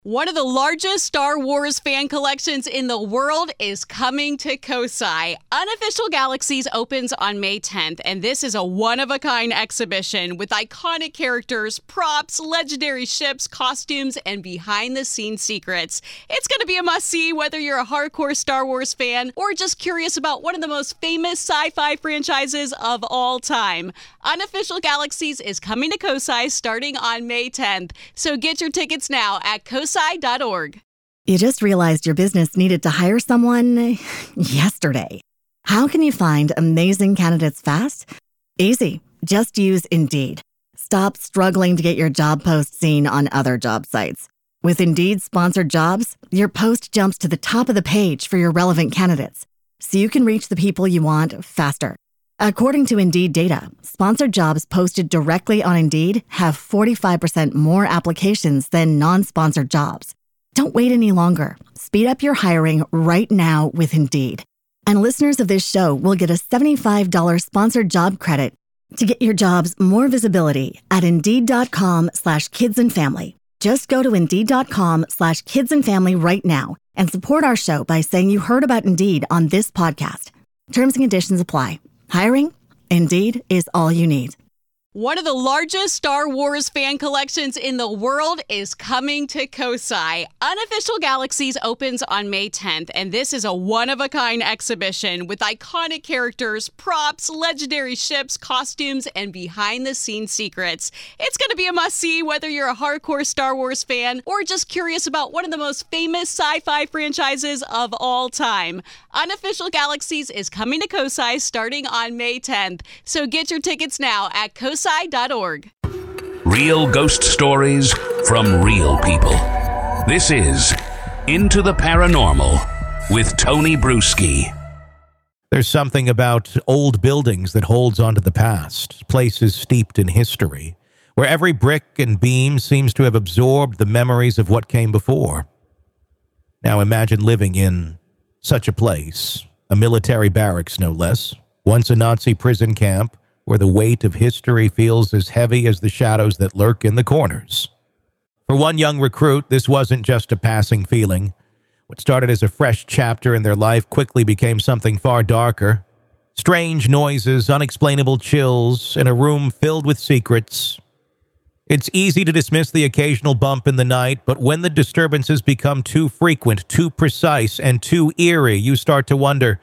One of the largest Star Wars fan collections in the world is coming to Kosai. Unofficial Galaxies opens on May 10th, and this is a one-of-a-kind exhibition with iconic characters, props, legendary ships, costumes, and behind-the-scenes secrets. It's going to be a must-see whether you're a hardcore Star Wars fan or just curious about one of the most famous sci-fi franchises of all time. Unofficial Galaxies is coming to Kosai starting on May 10th, so get your tickets now at kosai.org. You just realized your business needed to hire someone yesterday. How can you find amazing candidates fast? Easy. Just use Indeed. Stop struggling to get your job post seen on other job sites. With Indeed sponsored jobs, your post jumps to the top of the page for your relevant candidates, so you can reach the people you want faster. According to Indeed data, sponsored jobs posted directly on Indeed have 45% more applications than non-sponsored jobs. Don't wait any longer. Speed up your hiring right now with Indeed. And listeners of this show will get a $75 sponsored job credit to get your jobs more visibility at Indeed.com/kidsandfamily. Just go to Indeed.com/kidsandfamily right now and support our show by saying you heard about Indeed on this podcast. Terms and conditions apply. Hiring? Indeed is all you need. One of the largest Star Wars fan collections in the world is coming to Kosai. Unofficial Galaxies opens on May 10th, and this is a one-of-a-kind exhibition with iconic characters, props, legendary ships, costumes, and behind-the-scenes secrets. It's going to be a must-see whether you're a hardcore Star Wars fan or just curious about one of the most famous sci-fi franchises of all time. Unofficial Galaxies is coming to Kosai starting on May 10th, so get your tickets now at kosai.org. Real ghost stories from real people. This is Into the Paranormal with Tony Bruschi. There's something about old buildings that holds onto the past, places steeped in history, where every brick and beam seems to have absorbed the memories of what came before. Now imagine living in such a place, a military barracks no less, once a Nazi prison camp, where the weight of history feels as heavy as the shadows that lurk in the corners. For one young recruit, this wasn't just a passing feeling. What started as a fresh chapter in their life quickly became something far darker. Strange noises, unexplainable chills, in a room filled with secrets. It's easy to dismiss the occasional bump in the night, but when the disturbances become too frequent, too precise, and too eerie, you start to wonder,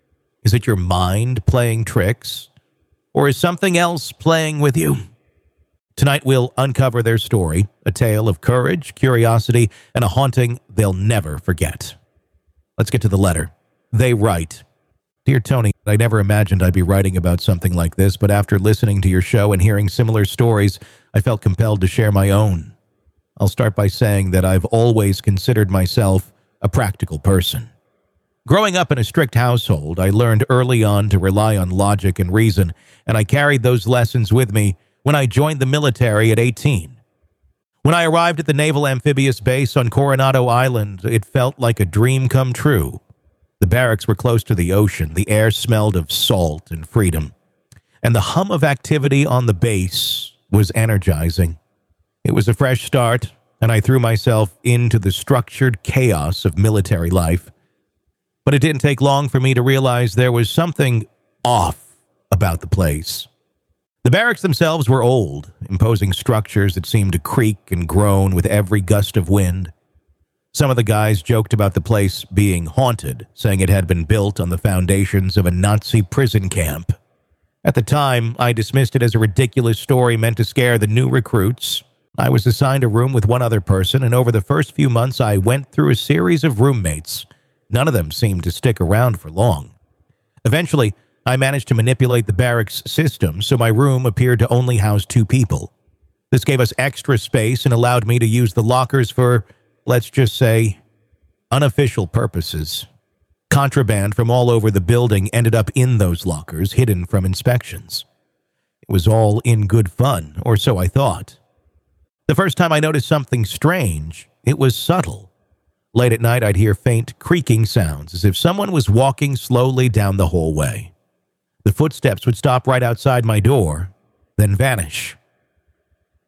is it your mind playing tricks? Or is something else playing with you? Tonight we'll uncover their story, a tale of courage, curiosity, and a haunting they'll never forget. Let's get to the letter. They write, Dear Tony, I never imagined I'd be writing about something like this, but after listening to your show and hearing similar stories, I felt compelled to share my own. I'll start by saying that I've always considered myself a practical person. Growing up in a strict household, I learned early on to rely on logic and reason, and I carried those lessons with me when I joined the military at 18. When I arrived at the Naval Amphibious Base on Coronado Island, it felt like a dream come true. The barracks were close to the ocean, the air smelled of salt and freedom, and the hum of activity on the base was energizing. It was a fresh start, and I threw myself into the structured chaos of military life. But it didn't take long for me to realize there was something off about the place. The barracks themselves were old, imposing structures that seemed to creak and groan with every gust of wind. Some of the guys joked about the place being haunted, saying it had been built on the foundations of a Nazi prison camp. At the time, I dismissed it as a ridiculous story meant to scare the new recruits. I was assigned a room with one other person, and over the first few months I went through a series of roommates. None of them seemed to stick around for long. Eventually, I managed to manipulate the barracks system so my room appeared to only house 2 people. This gave us extra space and allowed me to use the lockers for, let's just say, unofficial purposes. Contraband from all over the building ended up in those lockers, hidden from inspections. It was all in good fun, or so I thought. The first time I noticed something strange, it was subtle. Late at night, I'd hear faint creaking sounds, as if someone was walking slowly down the hallway. The footsteps would stop right outside my door, then vanish.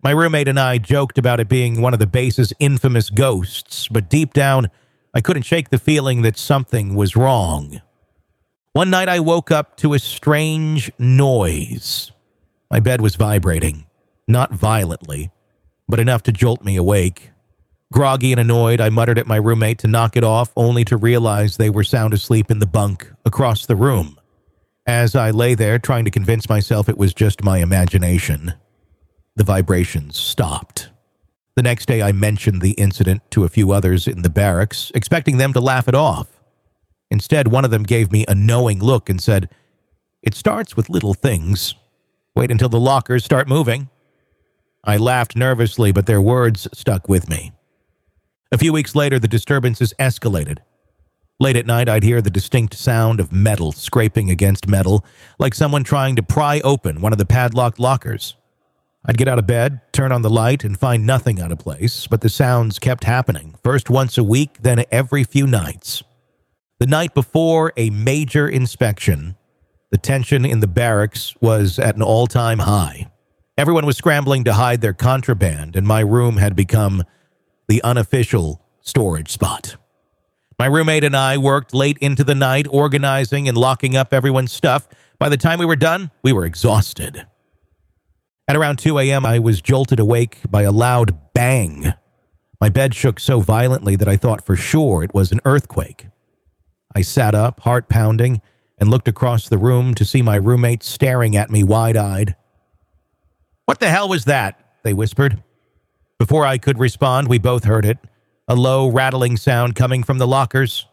My roommate and I joked about it being one of the base's infamous ghosts, but deep down, I couldn't shake the feeling that something was wrong. One night I woke up to a strange noise. My bed was vibrating, not violently, but enough to jolt me awake. Groggy and annoyed, I muttered at my roommate to knock it off, only to realize they were sound asleep in the bunk across the room. As I lay there trying to convince myself it was just my imagination, the vibrations stopped. The next day I mentioned the incident to a few others in the barracks, expecting them to laugh it off. Instead, one of them gave me a knowing look and said, "It starts with little things. Wait until the lockers start moving." I laughed nervously, but their words stuck with me. A few weeks later, the disturbances escalated. Late at night, I'd hear the distinct sound of metal scraping against metal, like someone trying to pry open one of the padlocked lockers. I'd get out of bed, turn on the light, and find nothing out of place, but the sounds kept happening, first once a week, then every few nights. The night before a major inspection, the tension in the barracks was at an all-time high. Everyone was scrambling to hide their contraband, and my room had become the unofficial storage spot. My roommate and I worked late into the night, organizing and locking up everyone's stuff. By the time we were done, we were exhausted. At around 2 a.m., I was jolted awake by a loud bang. My bed shook so violently that I thought for sure it was an earthquake. I sat up, heart pounding, and looked across the room to see my roommate staring at me wide-eyed. "What the hell was that?" they whispered. Before I could respond, we both heard it, a low, rattling sound coming from the lockers.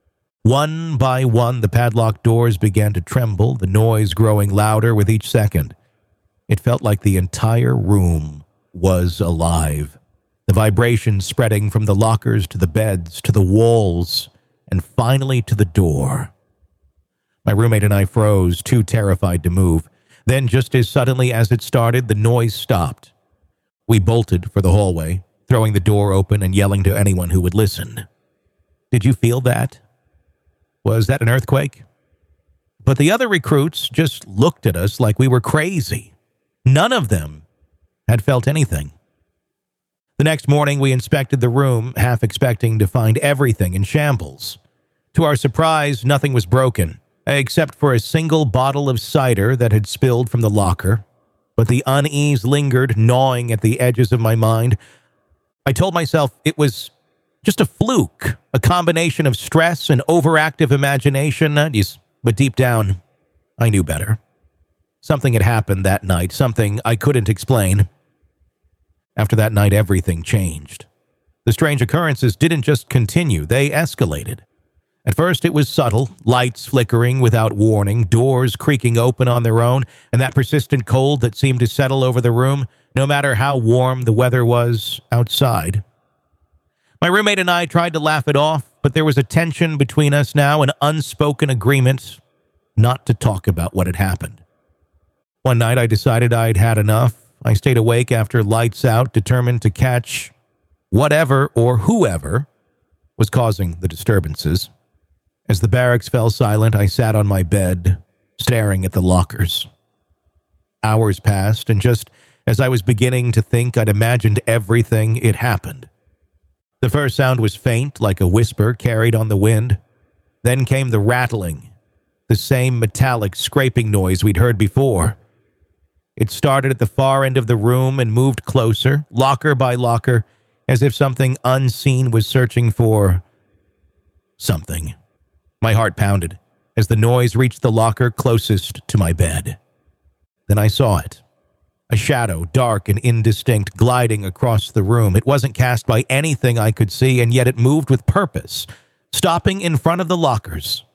One by one, the padlocked doors began to tremble, the noise growing louder with each second. It felt like the entire room was alive, the vibrations spreading from the lockers to the beds, to the walls, and finally to the door. My roommate and I froze, too terrified to move. Then, just as suddenly as it started, the noise stopped. We bolted for the hallway, throwing the door open and yelling to anyone who would listen. "Did you feel that? Was that an earthquake?" But the other recruits just looked at us like we were crazy. None of them had felt anything. The next morning, we inspected the room, half expecting to find everything in shambles. To our surprise, nothing was broken, except for a single bottle of cider that had spilled from the locker. But the unease lingered, gnawing at the edges of my mind. I told myself it was just a fluke, a combination of stress and overactive imagination, but deep down, I knew better. Something had happened that night, something I couldn't explain. After that night, everything changed. The strange occurrences didn't just continue, they escalated. At first, it was subtle, lights flickering without warning, doors creaking open on their own, and that persistent cold that seemed to settle over the room, no matter how warm the weather was outside. My roommate and I tried to laugh it off, but there was a tension between us now, an unspoken agreement not to talk about what had happened. One night, I decided I'd had enough. I stayed awake after lights out, determined to catch whatever or whoever was causing the disturbances. As the barracks fell silent, I sat on my bed, staring at the lockers. Hours passed, and just as I was beginning to think I'd imagined everything, it happened. The first sound was faint, like a whisper carried on the wind. Then came the rattling, the same metallic scraping noise we'd heard before. It started at the far end of the room and moved closer, locker by locker, as if something unseen was searching for something. My heart pounded as the noise reached the locker closest to my bed. Then I saw it. A shadow, dark and indistinct, gliding across the room. It wasn't cast by anything I could see, and yet it moved with purpose, stopping in front of the lockers.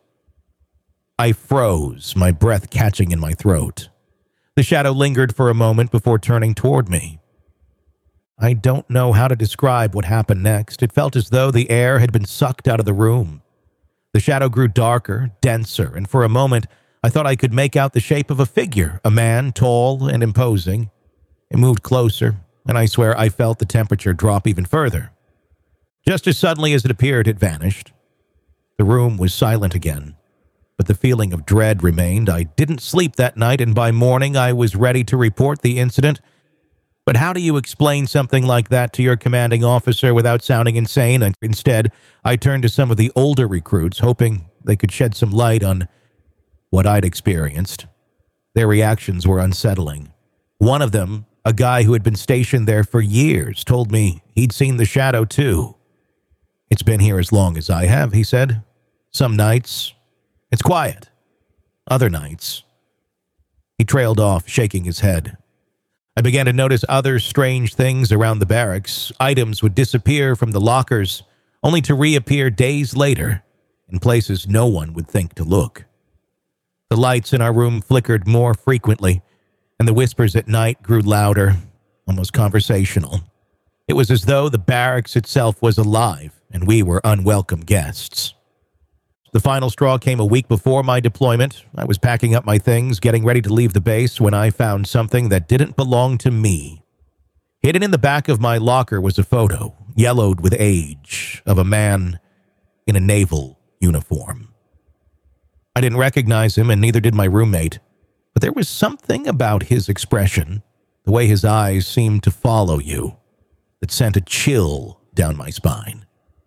I froze, my breath catching in my throat. The shadow lingered for a moment before turning toward me. I don't know how to describe what happened next. It felt as though the air had been sucked out of the room. The shadow grew darker, denser, and for a moment, I thought I could make out the shape of a figure, a man, tall and imposing. It moved closer, and I swear I felt the temperature drop even further. Just as suddenly as it appeared, it vanished. The room was silent again, but the feeling of dread remained. I didn't sleep that night, and by morning I was ready to report the incident, But how do you explain something like that to your commanding officer without sounding insane? And instead, I turned to some of the older recruits, hoping they could shed some light on what I'd experienced. Their reactions were unsettling. One of them, a guy who had been stationed there for years, told me he'd seen the shadow too. "It's been here as long as I have," he said. "Some nights, it's quiet. Other nights..." He trailed off, shaking his head. I began to notice other strange things around the barracks. Items would disappear from the lockers, only to reappear days later in places no one would think to look. The lights in our room flickered more frequently, and the whispers at night grew louder, almost conversational. It was as though the barracks itself was alive, and we were unwelcome guests. The final straw came a week before my deployment. I was packing up my things, getting ready to leave the base, when I found something that didn't belong to me. Hidden in the back of my locker was a photo, yellowed with age, of a man in a naval uniform. I didn't recognize him, and neither did my roommate, but there was something about his expression, the way his eyes seemed to follow you, that sent a chill down my spine.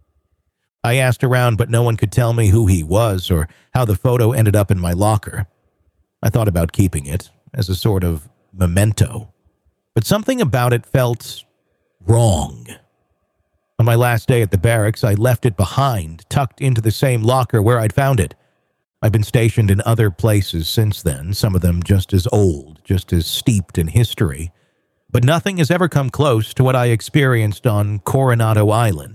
I asked around, but no one could tell me who he was or how the photo ended up in my locker. I thought about keeping it as a sort of memento, but something about it felt wrong. On my last day at the barracks, I left it behind, tucked into the same locker where I'd found it. I've been stationed in other places since then, some of them just as old, just as steeped in history, but nothing has ever come close to what I experienced on Coronado Island.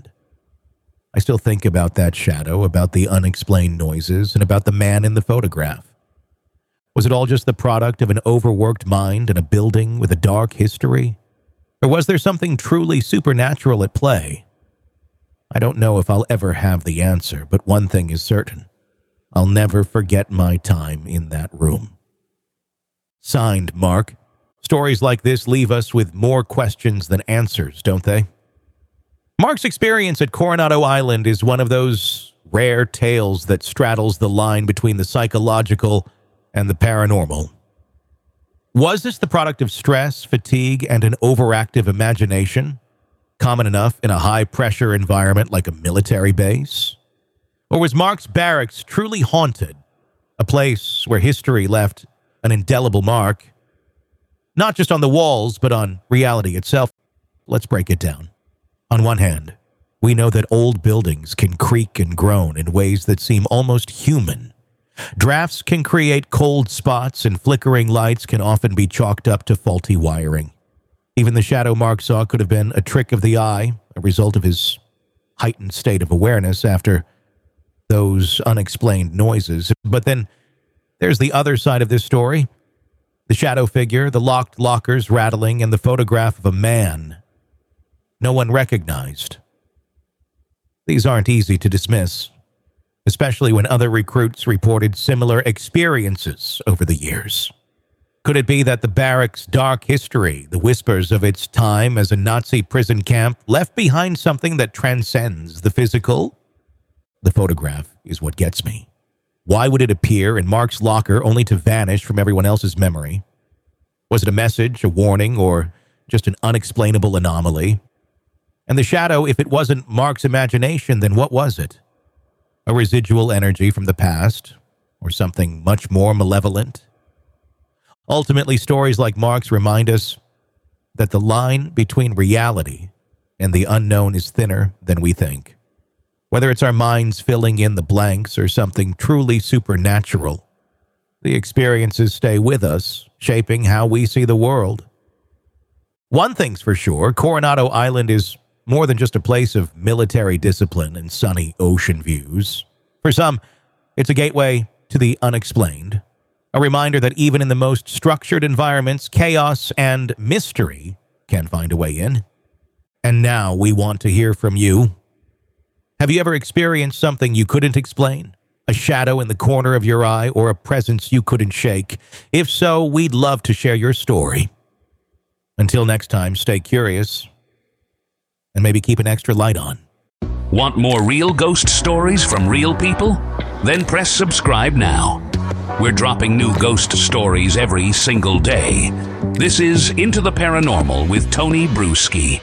I still think about that shadow, about the unexplained noises, and about the man in the photograph. Was it all just the product of an overworked mind in a building with a dark history? Or was there something truly supernatural at play? I don't know if I'll ever have the answer, but one thing is certain. I'll never forget my time in that room. Signed, Mark. Stories like this leave us with more questions than answers, don't they? Mark's experience at Coronado Island is one of those rare tales that straddles the line between the psychological and the paranormal. Was this the product of stress, fatigue, and an overactive imagination, common enough in a high-pressure environment like a military base? Or was Mark's barracks truly haunted, a place where history left an indelible mark, not just on the walls, but on reality itself? Let's break it down. On one hand, we know that old buildings can creak and groan in ways that seem almost human. Drafts can create cold spots, and flickering lights can often be chalked up to faulty wiring. Even the shadow Mark saw could have been a trick of the eye, a result of his heightened state of awareness after those unexplained noises. But then there's the other side of this story. The shadow figure, the locked lockers rattling, and the photograph of a man no one recognized. These aren't easy to dismiss, especially when other recruits reported similar experiences over the years. Could it be that the barracks' dark history, the whispers of its time as a Nazi prison camp, left behind something that transcends the physical? The photograph is what gets me. Why would it appear in Mark's locker only to vanish from everyone else's memory? Was it a message, a warning, or just an unexplainable anomaly? And the shadow, if it wasn't Mark's imagination, then what was it? A residual energy from the past, or something much more malevolent? Ultimately, stories like Mark's remind us that the line between reality and the unknown is thinner than we think. Whether it's our minds filling in the blanks or something truly supernatural, the experiences stay with us, shaping how we see the world. One thing's for sure, Coronado Island is more than just a place of military discipline and sunny ocean views. For some, it's a gateway to the unexplained, a reminder that even in the most structured environments, chaos and mystery can find a way in. And now we want to hear from you. Have you ever experienced something you couldn't explain? A shadow in the corner of your eye, or a presence you couldn't shake? If so, we'd love to share your story. Until next time, stay curious and maybe keep an extra light on. Want more real ghost stories from real people? Then press subscribe now. We're dropping new ghost stories every single day. This is Into the Paranormal with Tony Bruschi.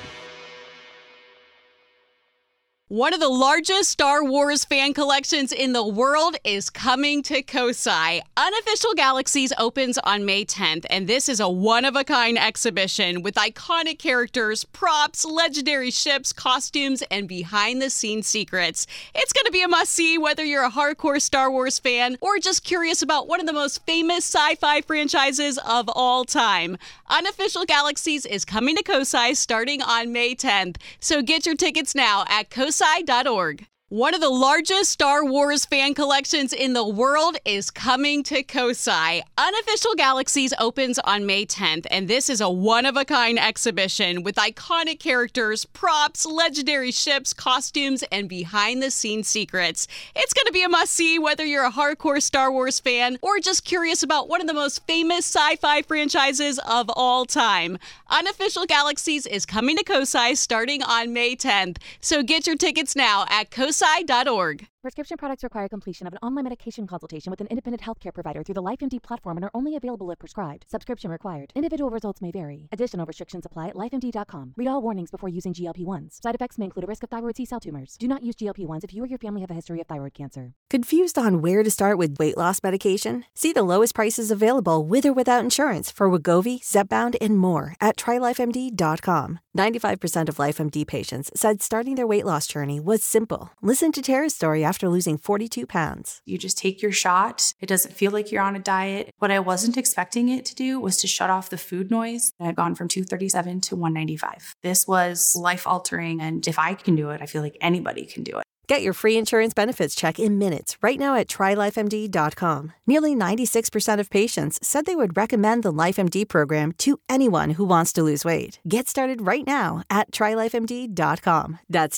One of the largest Star Wars fan collections in the world is coming to Kosai. Unofficial Galaxies opens on May 10th, and this is a one-of-a-kind exhibition with iconic characters, props, legendary ships, costumes, and behind-the-scenes secrets. It's going to be a must-see whether you're a hardcore Star Wars fan or just curious about one of the most famous sci-fi franchises of all time. Unofficial Galaxies is coming to Kosai starting on May 10th, so get your tickets now at kosai.org. One of the largest Star Wars fan collections in the world is coming to Kosai. Unofficial Galaxies opens on May 10th, and this is a one-of-a-kind exhibition with iconic characters, props, legendary ships, costumes, and behind-the-scenes secrets. It's going to be a must-see whether you're a hardcore Star Wars fan or just curious about one of the most famous sci-fi franchises of all time. Unofficial Galaxies is coming to Kosai starting on May 10th, so get your tickets now at kosai.org. Prescription products require completion of an online medication consultation with an independent healthcare provider through the LifeMD platform and are only available if prescribed. Subscription required. Individual results may vary. Additional restrictions apply at lifemd.com. Read all warnings before using GLP-1s. Side effects may include a risk of thyroid C-cell tumors. Do not use GLP-1s if you or your family have a history of thyroid cancer. Confused on where to start with weight loss medication? See the lowest prices available with or without insurance for Wegovy, Zepbound, and more at TryLifeMD.com. 95% of LifeMD patients said starting their weight loss journey was simple. Listen to Tara's story after losing 42 pounds. You just take your shot. It doesn't feel like you're on a diet. What I wasn't expecting it to do was to shut off the food noise. I had gone from 237 to 195. This was life-altering, and if I can do it, I feel like anybody can do it. Get your free insurance benefits check in minutes right now at TryLifeMD.com. Nearly 96% of patients said they would recommend the LifeMD program to anyone who wants to lose weight. Get started right now at TryLifeMD.com. That's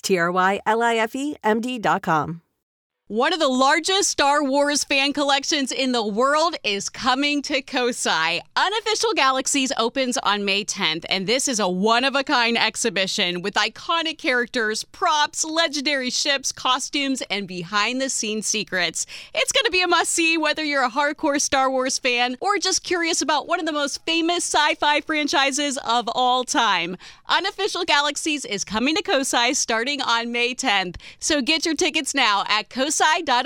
TryLifeMD.com. One of the largest Star Wars fan collections in the world is coming to Kosai. Unofficial Galaxies opens on May 10th, and this is a one-of-a-kind exhibition with iconic characters, props, legendary ships, costumes, and behind-the-scenes secrets. It's going to be a must-see whether you're a hardcore Star Wars fan or just curious about one of the most famous sci-fi franchises of all time. Unofficial Galaxies is coming to Kosai starting on May 10th, so get your tickets now at kosai.org.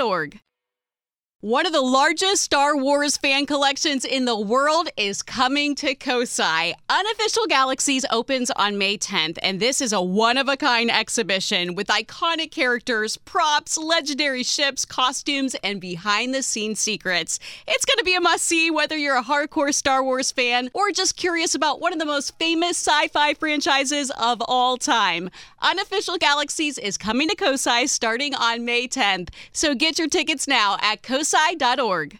One of the largest Star Wars fan collections in the world is coming to Kosai. Unofficial Galaxies opens on May 10th, and this is a one-of-a-kind exhibition with iconic characters, props, legendary ships, costumes, and behind-the-scenes secrets. It's going to be a must-see whether you're a hardcore Star Wars fan or just curious about one of the most famous sci-fi franchises of all time. Unofficial Galaxies is coming to Kosai starting on May 10th, so get your tickets now at kosai.org.